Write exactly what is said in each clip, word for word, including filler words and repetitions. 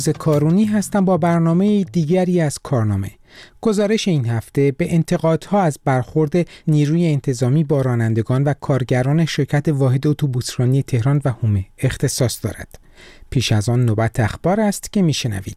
کارونی هستم با برنامه دیگری از کارنامه. گزارش این هفته به انتقادها از برخورد نیروی انتظامی با رانندگان و کارگران شرکت واحد اتوبوسرانی تهران و حومه اختصاص دارد. پیش از آن نوبت اخبار است که میشنوید.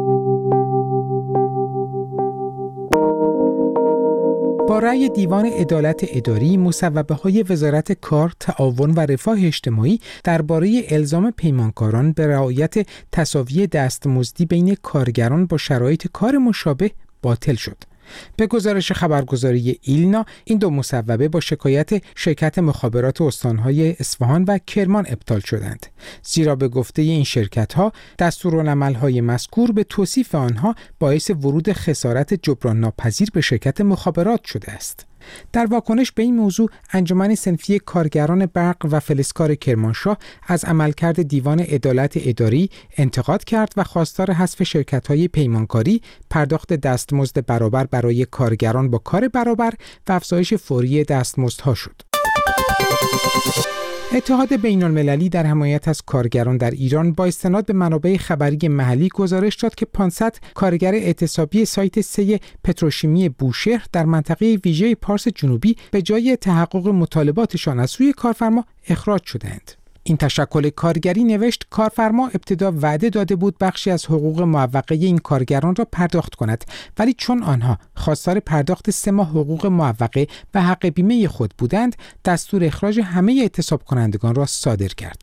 با رأی دیوان عدالت اداری، مصوبه‌های وزارت کار، تعاون و رفاه اجتماعی درباره الزام پیمانکاران به رعایت تساوی دستمزدی بین کارگران با شرایط کار مشابه باطل شد. به گزارش خبرگزاری ایلنا، این دو مصوبه با شکایت شرکت مخابرات استان‌های اصفهان و کرمان ابطال شدند، زیرا به گفته این شرکت‌ها دستورالعمل‌های مذکور به توصیف آنها باعث ورود خسارت جبران ناپذیر به شرکت مخابرات شده است. در واکنش به این موضوع، انجمن صنفی کارگران برق و فلزکار کرمانشاه از عملکرد دیوان عدالت اداری انتقاد کرد و خواستار حذف شرکت‌های پیمانکاری، پرداخت دستمزد برابر برای کارگران با کار برابر و افزایش فوری دستمزدها شد. اتحاد بین‌المللی در حمایت از کارگران در ایران با استناد به منابع خبری محلی گزارش داد که پانصد کارگر اعتصابی سایت سه پتروشیمی بوشهر در منطقه ویژه پارس جنوبی به جای تحقق مطالباتشان از سوی کارفرما اخراج شدند. این تشکل کارگری نوشت کارفرما ابتدا وعده داده بود بخشی از حقوق معوقه این کارگران را پرداخت کند، ولی چون آنها خواستار پرداخت سه ماه حقوق معوقه و حق بیمه خود بودند، دستور اخراج همه اعتصاب کنندگان را صادر کرد.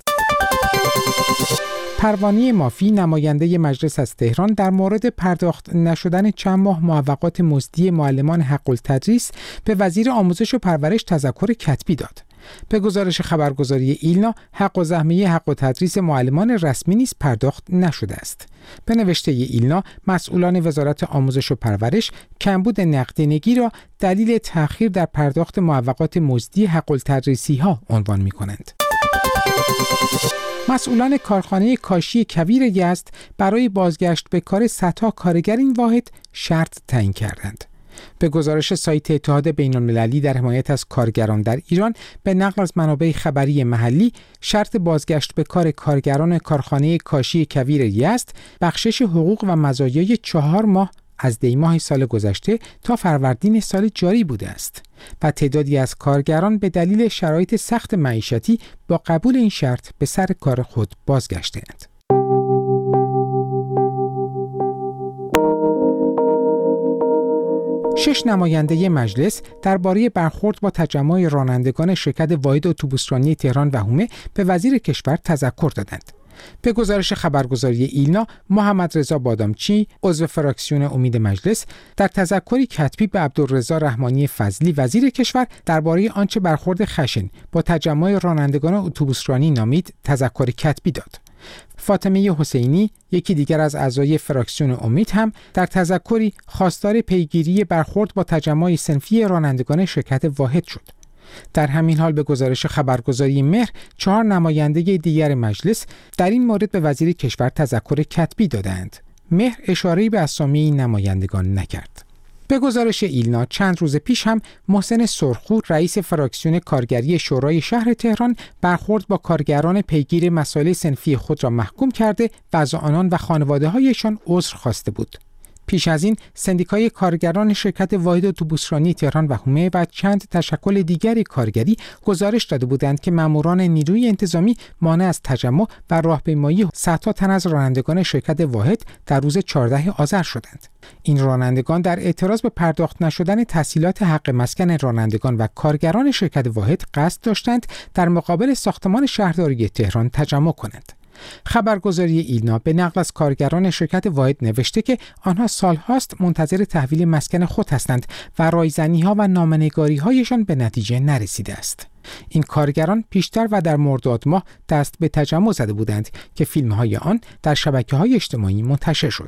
پروانه مافی، نماینده مجلس از تهران، در مورد پرداخت نشدن چند ماه معوقات مزدی معلمان حق التدریس به وزیر آموزش و پرورش تذکر کتبی داد. به گزارش خبرگزاری ایلنا، حق و زحمه حق و تدریس معلمان رسمی نیز پرداخت نشده است. به نوشته ایلنا، مسئولان وزارت آموزش و پرورش کمبود نقدینگی را دلیل تأخیر در پرداخت معوقات مزدی حق التدریسی ها عنوان می کنند. مسئولان کارخانه کاشی کویر یزد برای بازگشت به کار صدها کارگر این واحد شرط تعیین کردند. به گزارش سایت اتحاد بین‌المللی در حمایت از کارگران در ایران، به نقل از منابع خبری محلی، شرط بازگشت به کار کارگران کارخانه کاشی کویر یزد بخشش حقوق و مزایای چهار ماه از دی ماه سال گذشته تا فروردین سال جاری بوده است و تعدادی از کارگران به دلیل شرایط سخت معیشتی با قبول این شرط به سر کار خود بازگشته‌اند. شش نماینده مجلس درباره برخورد با تجمع رانندگان شرکت واحد اتوبوسرانی تهران و حومه به وزیر کشور تذکر دادند. به گزارش خبرگزاری ایلنا، محمد رضا بادامچی، عضو فراکسیون امید مجلس، در تذکری کتبی به عبدالرضا رحمانی فضلی وزیر کشور درباره آنچه برخورد خشن با تجمع رانندگان اتوبوسرانی نامید تذکر کتبی داد. فاطمه حسینی، یکی دیگر از اعضای فراکسیون امید، هم در تذکری خواستار پیگیری برخورد با تجمع صنفی رانندگان شرکت واحد شد. در همین حال به گزارش خبرگزاری مهر، چهار نماینده دیگر مجلس در این مورد به وزیر کشور تذکر کتبی دادند. مهر اشاره‌ای به اسامی این نمایندگان نکرد. به گزارش ایلنا، چند روز پیش هم محسن سرخو، رئیس فراکسیون کارگری شورای شهر تهران، برخورد با کارگران پیگیر مسائل صنفی خود را محکوم کرده و از آنان و خانواده‌هایشان عذر خواسته بود. پیش از این سندیکای کارگران شرکت واحد اتوبوسرانی تهران و حومه و چند تشکل دیگری کارگری گزارش داده بودند که ماموران نیروی انتظامی مانع از تجمع و راهپیمایی صدها تن از رانندگان شرکت واحد در روز چهاردهم آذر شدند. این رانندگان در اعتراض به پرداخت نشدن تسهیلات حق مسکن رانندگان و کارگران شرکت واحد قصد داشتند در مقابل ساختمان شهرداری تهران تجمع کنند. خبرگزاری ایلنا به نقل از کارگران شرکت واحد نوشته که آنها سالهاست منتظر تحویل مسکن خود هستند و رایزنی‌ها و نامنگاری‌هایشان به نتیجه نرسیده است. این کارگران پیشتر و در مرداد ماه دست به تجمع زده بودند که فیلم‌های آن در شبکه‌های اجتماعی منتشر شد.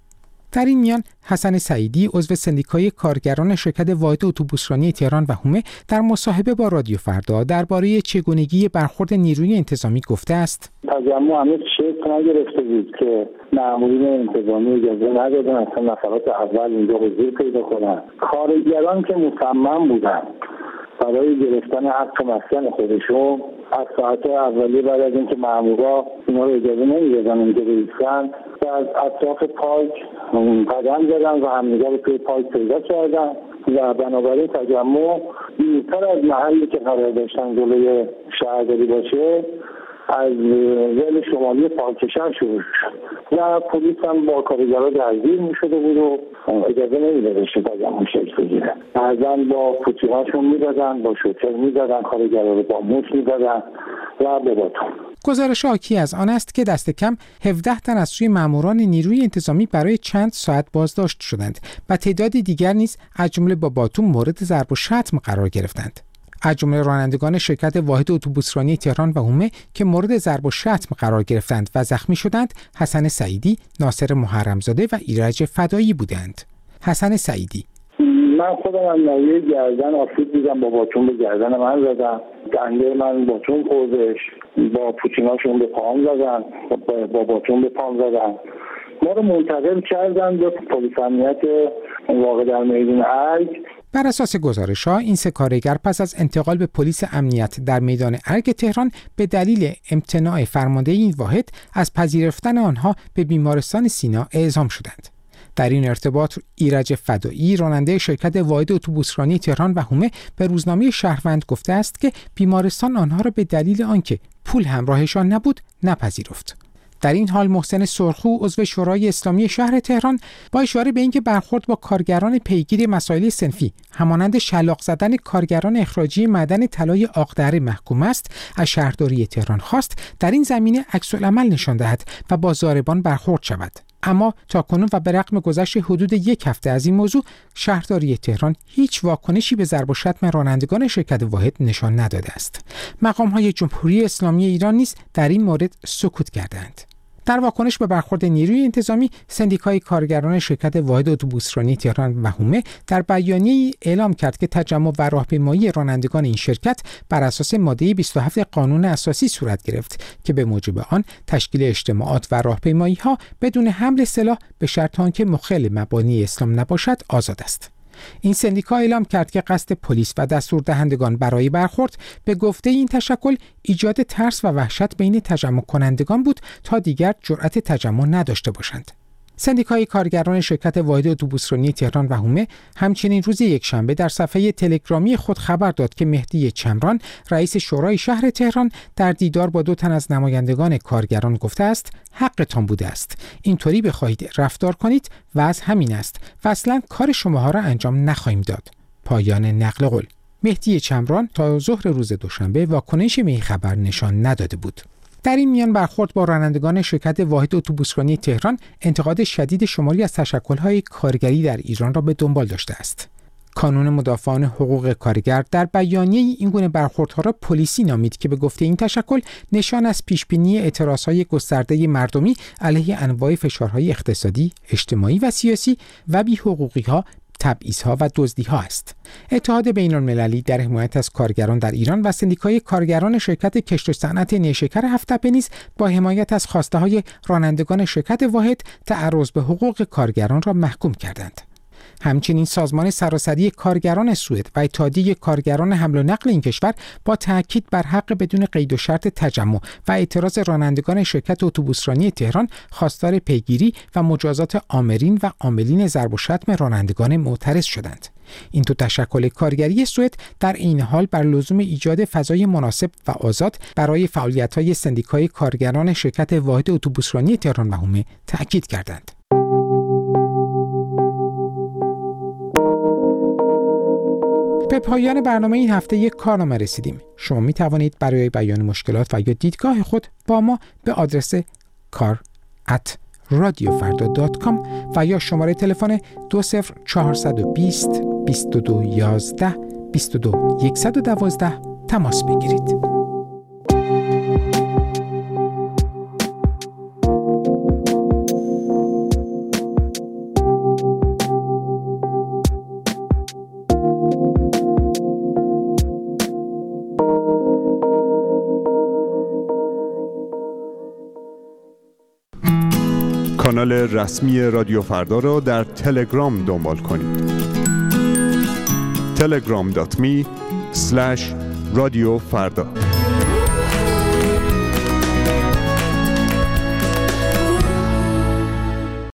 در این میان حسن سعیدی، عضو سندیکای کارگران شرکت واحد اتوبوسرانی تهران و حومه، در مصاحبه با رادیو فردا درباره چگونگی برخورد نیروی انتظامی گفته است: تجمع هنوز شکل نگرفته بود که مامورین انتظامی اجازه ندادن اصلا نفرات اول اینجا حضور پیدا کنن. کارگران که مصمم بودن برای گرفتن حق مسکن خودشون از ساعت اولیه بعد از اینکه مامورا اینا رو اجازه نمیدادن اینجا بایستن و از اطراف پارک قدم زدن و همدیگه رو توی پارک پیدا کردن و بنابراین تجمع دورتر از محلی که قرار داشتن جلوی شهرداری باشه از ول شمالی پارک شهر شروع شد و پلیس هم با کارگرها درگیر میشده بود و اجازه نمیدادش تجمع شکل بگیره. بعضا با پوتی‌هاشون میدادن، با شوتر میدادن، کارگرها رو با موش میدادن و به باتون. گزارش حاکی از آن است که دست کم هفده تن از سوی ماموران نیروی انتظامی برای چند ساعت بازداشت شدند و تعدادی دیگر نیز از جمله با باتون مورد ضرب و شتم قرار گرفتند. از جمله رانندگان شرکت واحد اتوبوسرانی تهران و هومه که مورد ضرب و شتم قرار گرفتند و زخمی شدند، حسن سعیدی، ناصر محرمزاده و ایرج فدایی بودند. حسن سعیدی: من خودم از ناحیه گردن آسیب دیدم، با باتون به گردن من زدن، دنده من باتون خوردش، با پوتیناشون به پام زدن، با باتون به پام زدن. ما رو منتقل کردن به پلیس امنیت واقع در میدان ارگ. بر اساس گزارش‌ها این سه کارگر پس از انتقال به پلیس امنیت در میدان ارگ تهران به دلیل امتناع فرمانده این واحد از پذیرفتن آنها به بیمارستان سینا اعزام شدند. در این ارتباط ایرج فدایی، راننده شرکت واحد اتوبوسرانی تهران و هومه، به روزنامه شهروند گفته است که بیمارستان آنها را به دلیل آنکه پول همراهشان نبود نپذیرفت. در این حال محسن سرخو، عضو شورای اسلامی شهر تهران، با اشاره به اینکه برخورد با کارگران پیگیر مسائل صنفی همانند شلاق زدن کارگران اخراجی معدن طلای آقدره محکوم است، از شهرداری تهران خواست در این زمینه عکس‌العمل نشان دهد و با ضاربان برخورد شود. اما تاکنون و به رغم گذشت حدود یک هفته از این موضوع، شهرداری تهران هیچ واکنشی به ضرب و شتم رانندگان شرکت واحد نشان نداده است. مقام‌های جمهوری اسلامی ایران نیز در این مورد سکوت کردند. در واکنش به برخورد نیروی انتظامی، سندیکای کارگران شرکت واحد اتوبوسرانی تهران و هومه در بیانیه‌ای اعلام کرد که تجمع و راهپیمایی رانندگان این شرکت بر اساس ماده بیست و هفت قانون اساسی صورت گرفت که به موجب آن تشکیل اجتماعات و راهپیمایی‌ها بدون حمل سلاح به شرط آنکه مخل مبانی اسلام نباشد آزاد است. این سندیکا اعلام کرد که قصد پلیس و دستوردهندگان برای برخورد به گفته این تشکل ایجاد ترس و وحشت بین تجمع کنندگان بود تا دیگر جرأت تجمع نداشته باشند. سندیکای کارگران شرکت واحد اتوبوسرانی تهران و هومه همچنین روز یکشنبه در صفحه تلگرامی خود خبر داد که مهدی چمران، رئیس شورای شهر تهران، در دیدار با دو تن از نمایندگان کارگران گفته است حقتان بوده است، اینطوری بخواهید رفتار کنید و از همین است و اصلا کار شماها را انجام نخواهیم داد. پایان نقل قول. مهدی چمران تا ظهر روز دوشنبه واکنشی به این خبر نشان نداده بود. در این میان برخورد با رانندگان شرکت واحد اتوبوسرانی تهران انتقاد شدید شماری از تشکل‌های کارگری در ایران را به دنبال داشته است. کانون مدافعان حقوق کارگر در بیانیه این گونه برخوردها را پلیسی نامید که به گفته این تشکل نشان از پیشبینی اعتراضهای گسترده مردمی علیه انواع فشارهای اقتصادی، اجتماعی و سیاسی و بی‌حقوقی‌ها، تبعیض‌ها و دزدی‌ها است. اتحاد بین‌المللی در حمایت از کارگران در ایران و سندیکای کارگران شرکت کشت و صنعت نیشکر هفت‌تپه نیز با حمایت از خواسته‌های رانندگان شرکت واحد تعرض به حقوق کارگران را محکوم کردند. همچنین سازمان سراسری کارگران سوئد و اتحادیه کارگران حمل و نقل این کشور با تاکید بر حق بدون قید و شرط تجمع و اعتراض رانندگان شرکت اتوبوسرانی تهران خواستار پیگیری و مجازات آمرین و عاملین ضرب و شتم رانندگان معترض شدند. این دو تشکل کارگری سوئد در این حال بر لزوم ایجاد فضای مناسب و آزاد برای فعالیت‌های سندیکای کارگران شرکت واحد اتوبوسرانی تهران و هومه تاکید کردند. به پایان برنامه این هفته یک کارنامه رسیدیم. شما می توانید برای بیان مشکلات و یا دیدگاه خود با ما به آدرس کار ات رادیو فردا دات کام و یا شماره تلفن دو صفر چهار دو صفر بیست و دو یازده بیست و دو صد و دوازده تماس بگیرید. کانال رسمی رادیو فردا را در تلگرام دنبال کنید. تلگرام دات می اسلش رادیو فردا